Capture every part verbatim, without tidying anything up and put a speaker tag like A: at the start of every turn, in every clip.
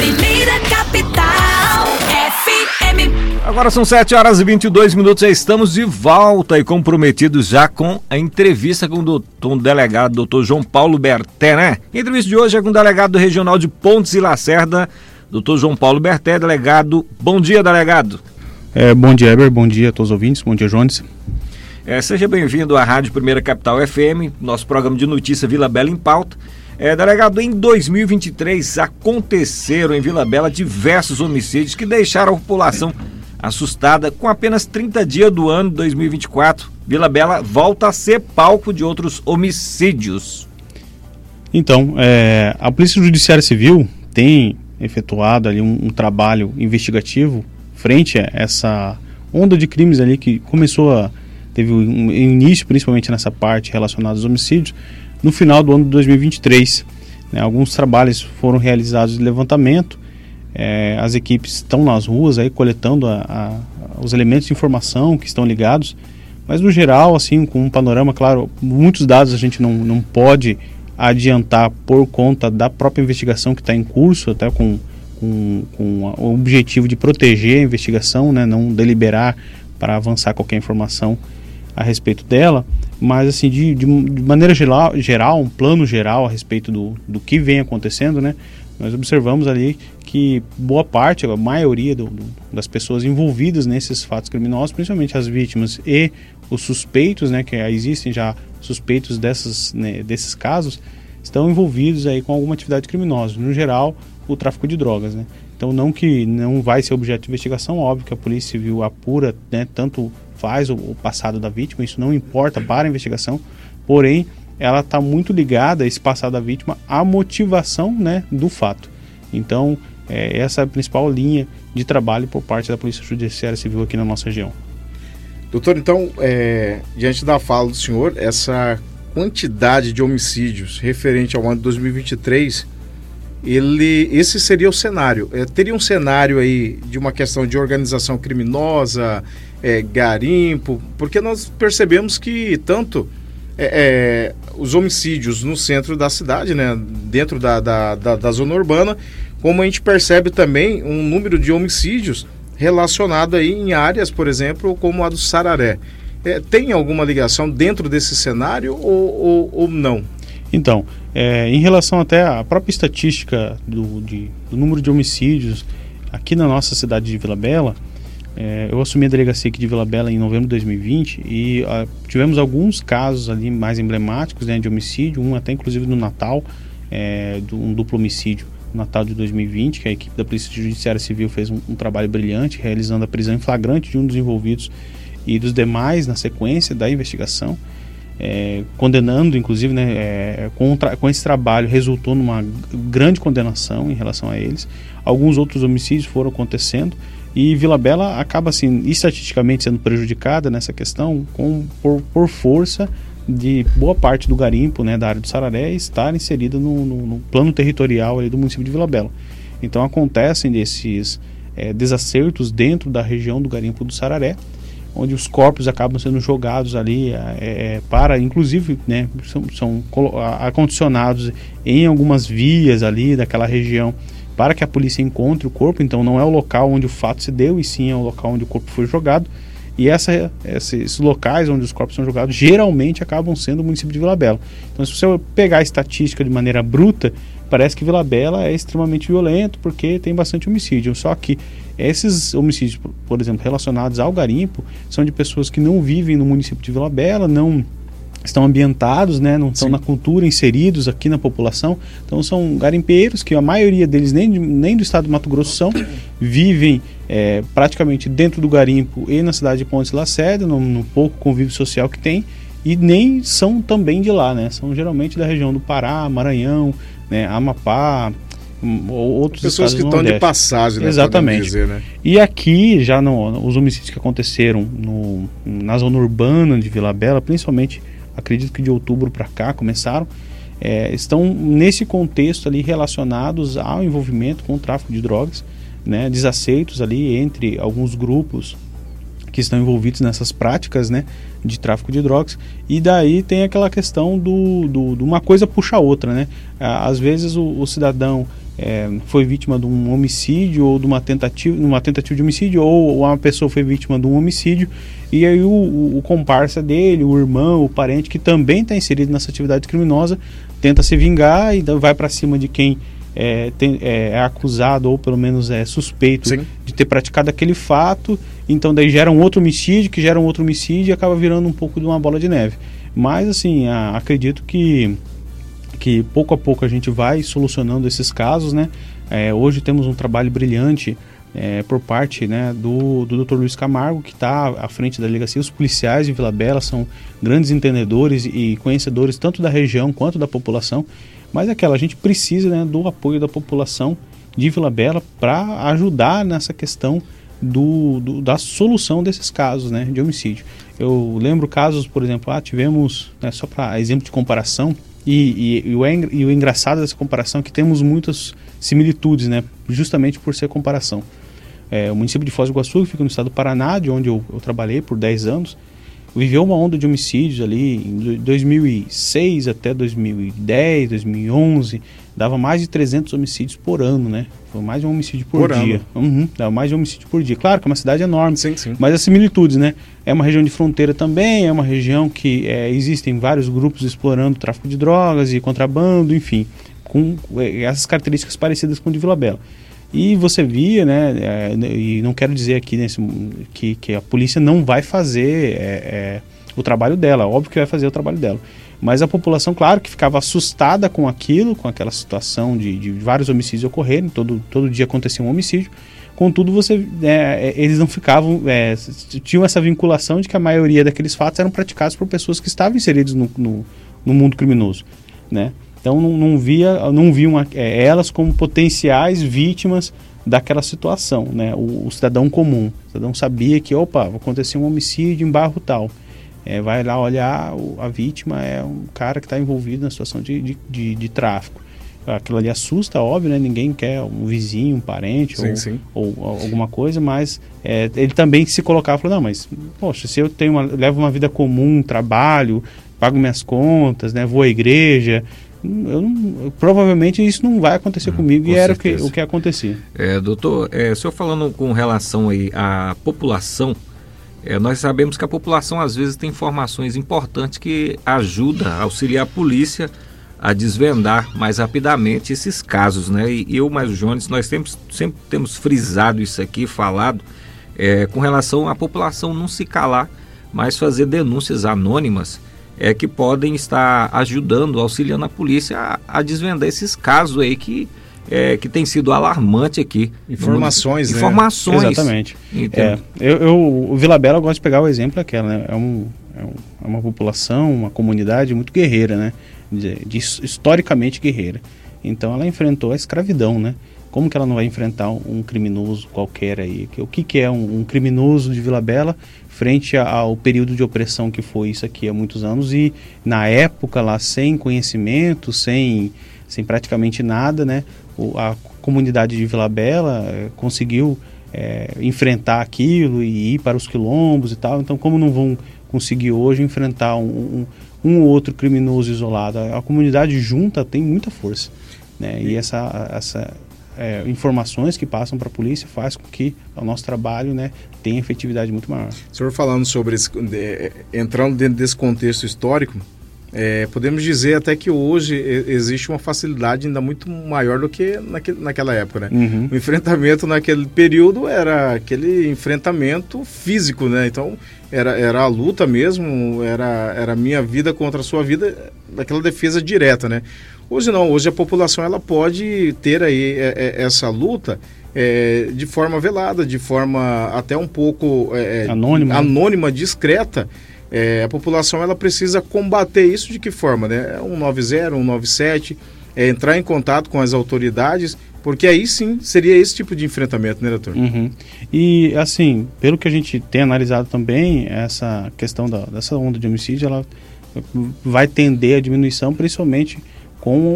A: Primeira Capital F M.
B: Agora são sete horas e vinte e dois minutos, já estamos de volta e comprometidos já com a entrevista com o, doutor, com o delegado doutor João Paulo Berté, né? A entrevista de hoje é com o delegado regional de Pontes e Lacerda, doutor João Paulo Berté, delegado. Bom dia, delegado.
C: É, bom dia, Heber, bom dia a todos os ouvintes, bom dia, Jones.
B: É, seja bem-vindo à Rádio Primeira Capital F M, nosso programa de notícia Vila Bela em Pauta. É, delegado, em dois mil e vinte e três aconteceram em Vila Bela diversos homicídios que deixaram a população assustada. Com apenas trinta dias do ano de dois mil e vinte e quatro, Vila Bela volta a ser palco de outros homicídios.
C: Então, é, a Polícia Judiciária Civil tem efetuado ali um, um trabalho investigativo frente a essa onda de crimes ali que começou a... teve um início principalmente nessa parte relacionada aos homicídios no final do ano de dois mil e vinte e três. Né, alguns trabalhos foram realizados de levantamento, é, as equipes estão nas ruas aí coletando a, a, os elementos de informação que estão ligados, mas no geral, assim, com um panorama, claro, muitos dados a gente não, não pode adiantar por conta da própria investigação que está em curso, até com, com, com o objetivo de proteger a investigação, né, não deliberar para avançar qualquer informação a respeito dela, mas assim, de, de, de maneira geral, geral, um plano geral a respeito do, do que vem acontecendo, né, nós observamos ali que boa parte, a maioria do, do, das pessoas envolvidas nesses fatos criminosos, principalmente as vítimas e os suspeitos, né, que existem já suspeitos dessas, né, desses casos, estão envolvidos aí com alguma atividade criminosa, no geral, o tráfico de drogas, né. Então, não que não vai ser objeto de investigação, óbvio que a Polícia Civil apura, né, tanto faz o, o passado da vítima, isso não importa para a investigação, porém, ela está muito ligada, esse passado da vítima, à motivação, né, do fato. Então, é, essa é a principal linha de trabalho por parte da Polícia Judiciária Civil aqui na nossa região.
D: Doutor, então, é, diante da fala do senhor, essa quantidade de homicídios referente ao ano de dois mil e vinte e três, ele, esse seria o cenário. É, teria um cenário aí de uma questão de organização criminosa, é, garimpo, porque nós percebemos que tanto é, é, os homicídios no centro da cidade, né, dentro da, da, da, da zona urbana, como a gente percebe também um número de homicídios relacionado aí em áreas, por exemplo, como a do Sararé. É, tem alguma ligação dentro desse cenário ou, ou, ou não?
C: Então, é, em relação até à própria estatística do, de, do número de homicídios aqui na nossa cidade de Vila Bela, é, eu assumi a delegacia aqui de Vila Bela em novembro de dois mil e vinte e a, tivemos alguns casos ali mais emblemáticos, né, de homicídio, um até inclusive no Natal, é, de um duplo homicídio no Natal de dois mil e vinte, que a equipe da Polícia Judiciária Civil fez um, um trabalho brilhante, realizando a prisão em flagrante de um dos envolvidos e dos demais na sequência da investigação. É, condenando, inclusive, né, é, com, com esse trabalho resultou numa grande condenação em relação a eles. Alguns outros homicídios foram acontecendo e Vila Bela acaba, assim, estatisticamente sendo prejudicada nessa questão com, por, por força de boa parte do garimpo, né, da área do Sararé estar inserida no, no, no plano territorial ali do município de Vila Bela. Então acontecem esses é, desacertos dentro da região do garimpo do Sararé, onde os corpos acabam sendo jogados ali é, para, inclusive, né, são, são acondicionados em algumas vias ali daquela região para que a polícia encontre o corpo. Então não é o local onde o fato se deu, e sim é o local onde o corpo foi jogado. E essa, esses locais onde os corpos são jogados geralmente acabam sendo o município de Vila Bela. Então, se você pegar a estatística de maneira bruta, parece que Vila Bela é extremamente violento porque tem bastante homicídio. Só que esses homicídios, por exemplo, relacionados ao garimpo, são de pessoas que não vivem no município de Vila Bela, não estão ambientados, né, não estão Sim. na cultura, inseridos aqui na população. Então são garimpeiros que a maioria deles nem, de, nem do estado do Mato Grosso são, vivem é, praticamente dentro do garimpo e na cidade de Pontes e Lacerda, no, no pouco convívio social que tem, e nem são também de lá, né, são geralmente da região do Pará, Maranhão, né, Amapá, ou outros
D: pessoas que estão de passagem, né?
C: Exatamente.
D: Dizer, né?
C: E aqui, já no, os homicídios que aconteceram no, na zona urbana de Vila Bela, principalmente, acredito que de outubro para cá começaram, é, estão nesse contexto ali relacionados ao envolvimento com o tráfico de drogas, né? Desaceitos ali entre alguns grupos que estão envolvidos nessas práticas, né, de tráfico de drogas. E daí tem aquela questão do, do, de uma coisa puxa a outra, né? Às vezes o, o cidadão é, foi vítima de um homicídio ou de uma tentativa, uma tentativa de homicídio, ou uma pessoa foi vítima de um homicídio, e aí o, o, o comparsa dele, o irmão, o parente que também está inserido nessa atividade criminosa, tenta se vingar e vai para cima de quem é, tem, é, é acusado ou pelo menos é suspeito Sim. de ter praticado aquele fato. Então daí gera um outro homicídio, que gera um outro homicídio e acaba virando um pouco de uma bola de neve. Mas assim, a, acredito que que pouco a pouco a gente vai solucionando esses casos, né? É, hoje temos um trabalho brilhante é, por parte, né, do, do doutor Luiz Camargo, que está à frente da delegacia. Os policiais de Vila Bela são grandes entendedores e conhecedores tanto da região quanto da população, mas é aquela, a gente precisa, né, do apoio da população de Vila Bela para ajudar nessa questão do, do, da solução desses casos, né, de homicídio. Eu lembro casos, por exemplo, ah, tivemos, né, só para exemplo de comparação, E, e, e, o, e o engraçado dessa comparação é que temos muitas similitudes, né? Justamente por ser comparação. É, o município de Foz do Iguaçu, que fica no estado do Paraná, de onde eu, eu trabalhei por dez anos, viveu uma onda de homicídios ali em dois mil e seis até dois mil e dez, dois mil e onze, dava mais de trezentos homicídios por ano, né? Foi mais de um homicídio por, por dia. Uhum, dava mais de um homicídio por dia. Claro que é uma cidade enorme,
D: sim, sim. Mas
C: as similitudes, né? É uma região de fronteira também, é uma região que é, existem vários grupos explorando tráfico de drogas e contrabando, enfim, com é, essas características parecidas com o de Vila Bela. E você via, né, é, e não quero dizer aqui nesse, que, que a polícia não vai fazer é, é, o trabalho dela, óbvio que vai fazer o trabalho dela, mas a população, claro, que ficava assustada com aquilo, com aquela situação de, de vários homicídios ocorrerem, todo, todo dia acontecia um homicídio. Contudo, você, é, eles não ficavam, é, tinham essa vinculação de que a maioria daqueles fatos eram praticados por pessoas que estavam inseridas no, no, no mundo criminoso, né? Então não, não via, não viam é, elas como potenciais vítimas daquela situação, né? O, o cidadão comum, o cidadão sabia que, opa, vai acontecer um homicídio em bairro tal, é, vai lá olhar, o, a vítima é um cara que está envolvido na situação de, de, de, de tráfico. Aquilo ali assusta, óbvio, né? Ninguém quer um vizinho, um parente sim, ou, sim. Ou, ou alguma coisa, mas é, ele também se colocava e falou, não, mas, poxa, se eu tenho uma, levo uma vida comum, trabalho, pago minhas contas, né? Vou à igreja, eu não, provavelmente isso não vai acontecer hum, comigo, com e era o que, o que acontecia.
B: É, doutor, é, o senhor falando com relação aí à população, é, nós sabemos que a população às vezes tem informações importantes que ajudam a auxiliar a polícia a desvendar mais rapidamente esses casos, né? E, e eu mais o Jones, nós temos, sempre temos frisado isso aqui, falado, é, com relação à população não se calar, mas fazer denúncias anônimas é, que podem estar ajudando, auxiliando a polícia a, a desvendar esses casos aí que, é, que tem sido alarmante aqui.
D: Informações,
B: no,
D: né?
B: Informações.
C: Exatamente. É, eu, eu, o Vila Bela, eu gosto de pegar o exemplo aquela, né? É, um, é, um, é uma população, uma comunidade muito guerreira, né? De, de, historicamente guerreira. Então ela enfrentou a escravidão, né? Como que ela não vai enfrentar um, um criminoso qualquer aí? O que, que é um, um criminoso de Vila Bela frente a, ao período de opressão que foi isso aqui há muitos anos, e na época lá sem conhecimento, sem, sem praticamente nada, né? O, a comunidade de Vila Bela é, conseguiu é, enfrentar aquilo e ir para os quilombos e tal. Então como não vão conseguir hoje enfrentar um, um um ou outro criminoso isolado? A, a comunidade junta tem muita força, né? E essa, essa é, informações que passam para a polícia faz com que o nosso trabalho, né, tenha efetividade muito maior.
D: O senhor falando sobre esse, de, entrando dentro desse contexto histórico, é, podemos dizer até que hoje existe uma facilidade ainda muito maior do que naquele, naquela época, né?
C: Uhum.
D: O enfrentamento naquele período era aquele enfrentamento físico, né? Então era, era a luta mesmo, era, era a minha vida contra a sua vida, aquela defesa direta, né? Hoje não, hoje a população ela pode ter aí é, é, essa luta é, de forma velada, de forma até um pouco é,
C: anônima,
D: anônima, discreta. É, a população ela precisa combater isso de que forma, né? um nove zero, um nove sete, é, entrar em contato com as autoridades, porque aí sim seria esse tipo de enfrentamento, né, doutor?
C: Uhum. E assim, pelo que a gente tem analisado também, essa questão da, dessa onda de homicídio, ela vai tender à diminuição, principalmente com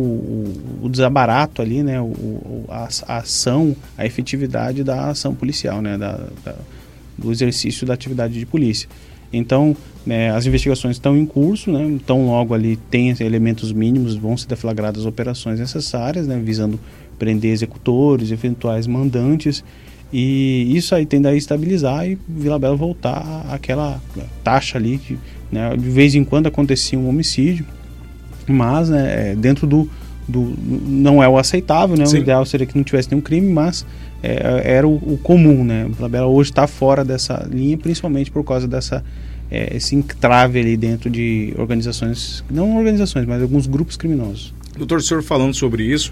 C: o, o desabarato ali, né, o, a, a ação, a efetividade da ação policial, né, da, da, do exercício da atividade de polícia. Então, né, as investigações estão em curso, né, então logo ali tem elementos mínimos, vão ser deflagradas operações necessárias, né, visando prender executores, eventuais mandantes, e isso aí tende a estabilizar e Vila Bela voltar àquela taxa ali, que, né, de vez em quando acontecia um homicídio, mas, né, dentro do, do... não é o aceitável, né? O ideal seria que não tivesse nenhum crime, mas é, era o, o comum, né? Vila Bela hoje está fora dessa linha, principalmente por causa dessa é, esse entrave ali dentro de organizações, não organizações, mas alguns grupos criminosos.
D: Doutor, o senhor falando sobre isso,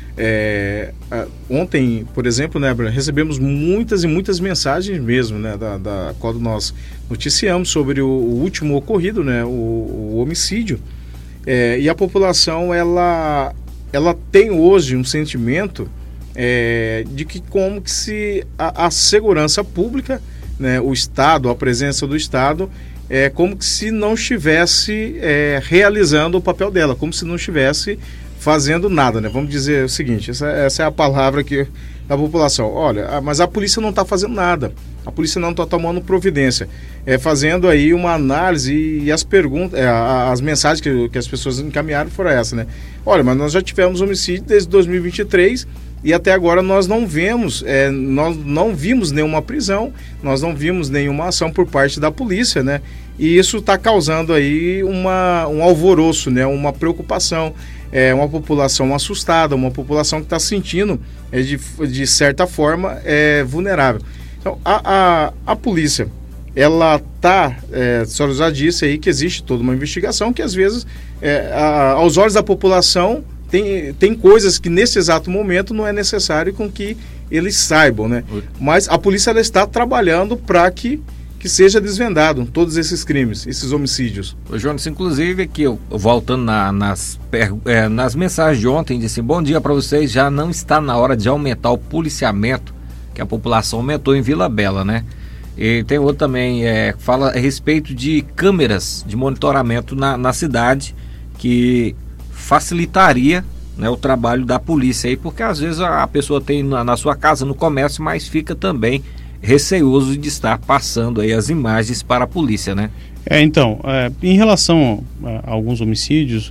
D: é, ontem, por exemplo, né, recebemos muitas e muitas mensagens mesmo, né, da, da quando nós noticiamos sobre o, o último ocorrido, né, o, o homicídio, é, e a população, ela, ela tem hoje um sentimento é, de que como que se a, a segurança pública, né, o Estado, a presença do Estado, é como que se não estivesse é, realizando o papel dela, como se não estivesse fazendo nada, né? Vamos dizer o seguinte, essa, essa é a palavra que, da população. Olha, mas a polícia não está fazendo nada, a polícia não está tomando providência, é, fazendo aí uma análise e, e as perguntas, é, as mensagens que, que as pessoas encaminharam foram essas, né? Olha, mas nós já tivemos homicídio desde dois mil e vinte e três e até agora nós não vemos, é, nós não vimos nenhuma prisão, nós não vimos nenhuma ação por parte da polícia, né? E isso está causando aí uma, um alvoroço, né? Uma preocupação, é, uma população assustada, uma população que está se sentindo, é, de, de certa forma, é, vulnerável. Então, a, a, a polícia, ela está, é, a senhora já disse aí que existe toda uma investigação que às vezes, é, a, aos olhos da população, tem, tem coisas que nesse exato momento não é necessário com que eles saibam, né? Mas a polícia ela está trabalhando para que que seja desvendado todos esses crimes, esses homicídios.
B: Ô, Jonas, inclusive aqui, eu, voltando na, nas, é, nas mensagens de ontem, disse: bom dia para vocês, já não está na hora de aumentar o policiamento, que a população aumentou em Vila Bela, né? E tem outro também, é, fala a respeito de câmeras de monitoramento na, na cidade, que facilitaria, né, o trabalho da polícia aí, porque às vezes a, a pessoa tem na, na sua casa, no comércio, mas fica também receoso de estar passando aí as imagens para a polícia, né?
C: É, então, é, em relação a, a alguns homicídios,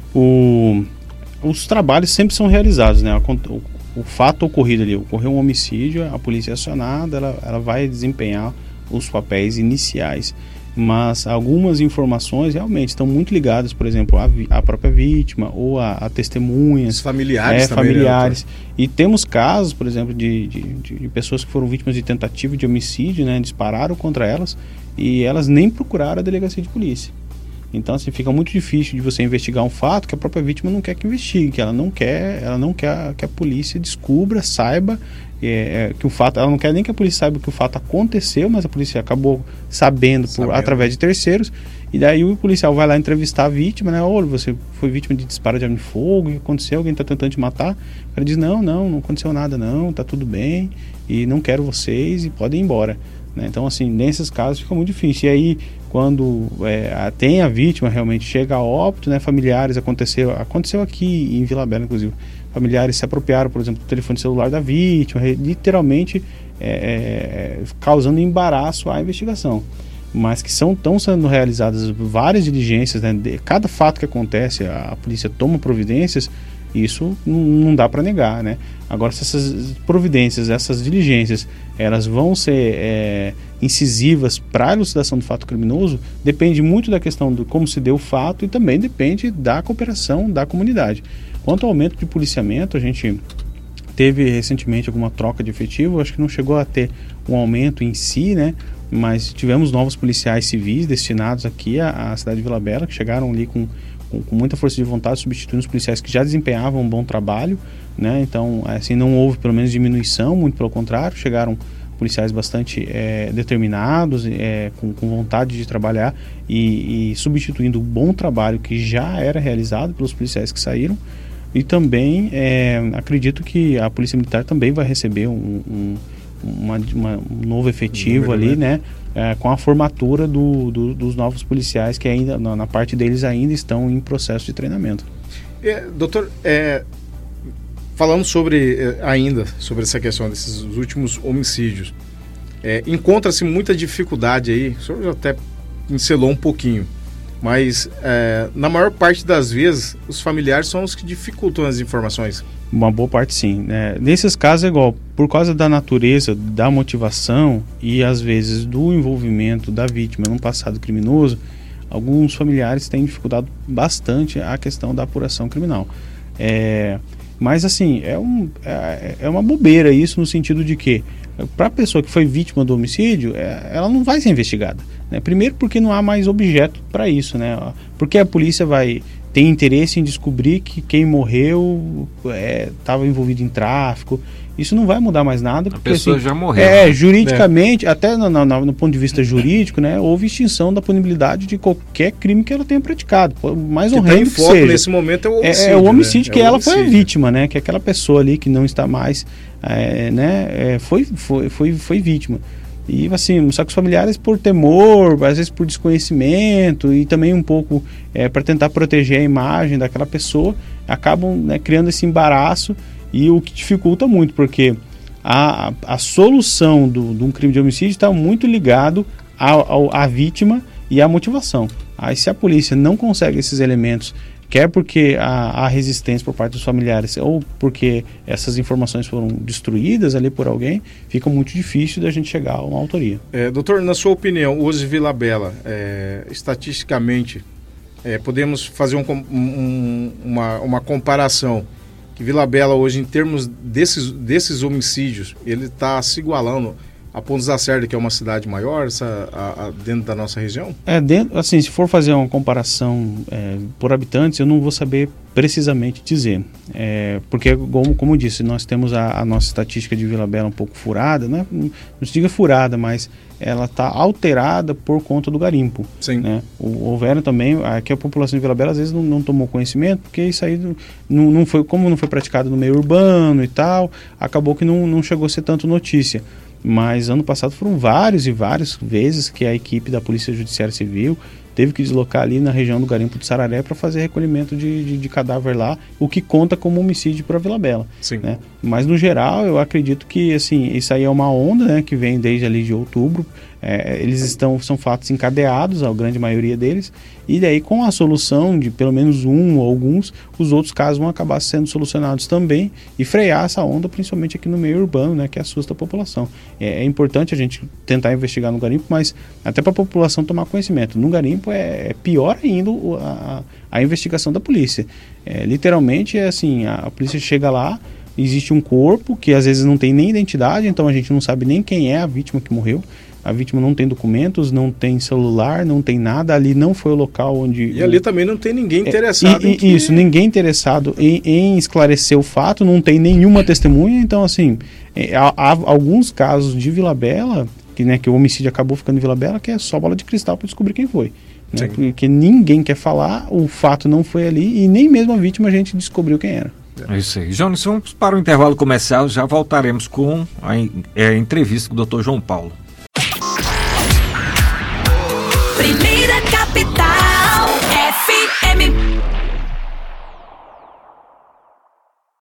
C: o, os trabalhos sempre são realizados, né? O, o fato ocorrido ali, ocorreu um homicídio, a polícia é acionada, ela, ela vai desempenhar os papéis iniciais, mas algumas informações realmente estão muito ligadas, por exemplo, à, à própria vítima ou a, a testemunhas.
D: Os familiares
C: é,
D: também,
C: familiares.
D: Né?
C: E temos casos, por exemplo, de, de, de pessoas que foram vítimas de tentativa de homicídio, né? Dispararam contra elas e elas nem procuraram a delegacia de polícia. Então, assim, fica muito difícil de você investigar um fato que a própria vítima não quer que investigue, que ela não quer, ela não quer que a polícia descubra, saiba é, é, que o fato, ela não quer nem que a polícia saiba que o fato aconteceu, mas a polícia acabou sabendo, por, sabendo. através de terceiros, e daí o policial vai lá entrevistar a vítima, né? Olha, você foi vítima de disparo de arma de fogo, o que aconteceu? Alguém está tentando te matar? O cara diz: não, não, não aconteceu nada não, tá tudo bem, e não quero vocês, e podem ir embora. Né? Então, assim, nesses casos fica muito difícil. E aí, quando é, tem a vítima, realmente chega a óbito, né? Familiares, aconteceu, aconteceu aqui em Vila Bela, inclusive, familiares se apropriaram, por exemplo, do telefone celular da vítima, literalmente é, é, causando embaraço à investigação. Mas que são, estão sendo realizadas várias diligências, né? De cada fato que acontece, a, a polícia toma providências, isso não, não dá para negar, né? Agora, se essas providências, essas diligências, elas vão ser é, incisivas para a elucidação do fato criminoso, depende muito da questão de como se deu o fato e também depende da cooperação da comunidade. Quanto ao aumento de policiamento, a gente teve recentemente alguma troca de efetivo, acho que não chegou a ter um aumento em si, né? Mas tivemos novos policiais civis destinados aqui à, à cidade de Vila Bela, que chegaram ali com, com, com muita força de vontade, substituindo os policiais que já desempenhavam um bom trabalho, né? Então, assim, não houve pelo menos diminuição, muito pelo contrário, chegaram policiais bastante é, determinados, é, com, com vontade de trabalhar e, e substituindo o bom trabalho que já era realizado pelos policiais que saíram. E também é, acredito que a Polícia Militar também vai receber um, um, uma, uma, um novo efetivo um ali, né? É, com a formatura do, do, dos novos policiais que ainda, na, na parte deles, ainda estão em processo de treinamento.
D: É, doutor, é, falando sobre, ainda, sobre essa questão desses últimos homicídios, é, encontra-se muita dificuldade aí, o senhor já até pincelou um pouquinho, mas é, na maior parte das vezes os familiares são os que dificultam as informações.
C: Uma boa parte sim, né? Nesses casos é igual, por causa da natureza, da motivação e às vezes do envolvimento da vítima num passado criminoso, alguns familiares têm dificultado bastante a questão da apuração criminal. É, mas assim, é, um, é, é uma bobeira isso no sentido de que para a pessoa que foi vítima do homicídio, é, ela não vai ser investigada, né? Primeiro porque não há mais objeto para isso, né? Porque a polícia vai ter interesse em descobrir que quem morreu estava é, envolvido em tráfico. Isso não vai mudar mais nada. Porque,
B: a pessoa
C: assim,
B: já morreu.
C: É, juridicamente, é. até no, no, no ponto de vista jurídico, né, houve extinção da punibilidade de qualquer crime que ela tenha praticado. Mais
D: horrendo que,
C: que seja.
D: Nesse momento é o homicídio.
C: É, é o homicídio, né?
D: que
C: é ela
D: homicídio.
C: foi a vítima, né? Que aquela pessoa ali que não está mais, é, né, é, foi, foi, foi, foi vítima. E assim, só que os familiares, por temor, às vezes por desconhecimento e também um pouco é, para tentar proteger a imagem daquela pessoa, acabam, né, criando esse embaraço, e o que dificulta muito, porque a, a solução do, de um crime de homicídio está muito ligado à vítima e à motivação. Aí se a polícia não consegue esses elementos, quer porque há, há resistência por parte dos familiares ou porque essas informações foram destruídas ali por alguém, fica muito difícil da gente chegar a uma autoria.
D: É, doutor, na sua opinião, hoje Vila Bela, é, estatisticamente, é, podemos fazer um, um, uma, uma comparação que Vila Bela hoje, em termos desses, desses homicídios, ele está se igualando a Pontes da Serra, que é uma cidade maior, essa, a, a, dentro da nossa região?
C: É, dentro, assim, se for fazer uma comparação é, por habitantes, eu não vou saber precisamente dizer. É, porque, como, como eu disse, nós temos a, a nossa estatística de Vila Bela um pouco furada, né? Não se diga furada, mas ela está alterada por conta do garimpo.
D: Sim.
C: Né? O, houveram também, aqui a população de Vila Bela às vezes não, não tomou conhecimento, porque isso aí não, não foi, como não foi praticado no meio urbano e tal, acabou que não, não chegou a ser tanto notícia. Mas ano passado foram vários e várias vezes que a equipe da Polícia Judiciária Civil teve que deslocar ali na região do garimpo de Sararé para fazer recolhimento de, de, de cadáver lá, o que conta como homicídio para Vila Bela.
D: Sim.
C: Né? Mas no geral eu acredito que assim, isso aí é uma onda, né, que vem desde ali de outubro. É, eles estão, são fatos encadeados, a grande maioria deles, e daí com a solução de pelo menos um ou alguns, os outros casos vão acabar sendo solucionados também e frear essa onda, principalmente aqui no meio urbano, né, que assusta a população. É, é importante a gente tentar investigar no garimpo, mas até para a população tomar conhecimento. No garimpo é, é pior ainda a, a investigação da polícia. É, literalmente é assim, a, a polícia chega lá, existe um corpo que às vezes não tem nem identidade, então a gente não sabe nem quem é a vítima que morreu. A vítima não tem documentos, não tem celular, não tem nada. Ali não foi o local onde...
D: E ali também não tem ninguém interessado
C: é, e,
D: em que...
C: Isso, ninguém interessado em, em esclarecer o fato, não tem nenhuma testemunha. Então, assim, é, há, há alguns casos de Vila Bela, que, né, que o homicídio acabou ficando em Vila Bela, que é só bola de cristal para descobrir quem foi. Né? Porque ninguém quer falar, o fato não foi ali e nem mesmo a vítima a gente descobriu quem era.
B: É isso aí. Jones, vamos para o intervalo comercial, já voltaremos com a, a entrevista com o doutor João Paulo.
A: Primeira Capital F M.